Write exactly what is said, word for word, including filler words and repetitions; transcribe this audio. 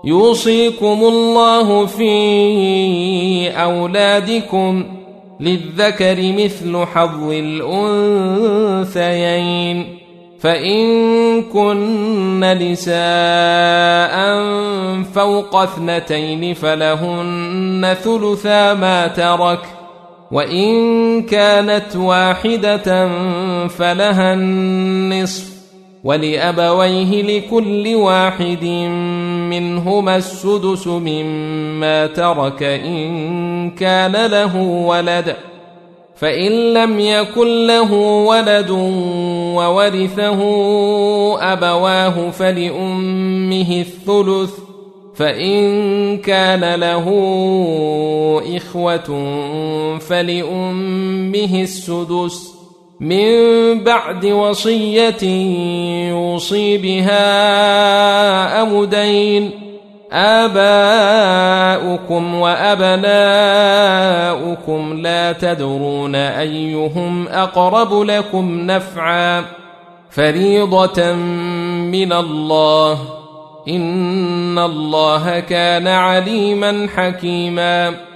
يوصيكم الله في أولادكم للذكر مثل حظ الأنثيين فإن كن نساء فوق اثنتين فلهن ثلثا ما ترك وإن كانت واحدة فلها النصف ولأبويه لكل واحد منهما السدس مما ترك إن كان له ولد فإن لم يكن له ولد وورثه أبواه فلأمه الثلث فإن كان له إخوة فلأمه السدس من بعد وصية يوصي بها أو دين آباؤكم وأبناؤكم لا تدرون أيهم أقرب لكم نفعا فريضة من الله إن الله كان عليما حكيما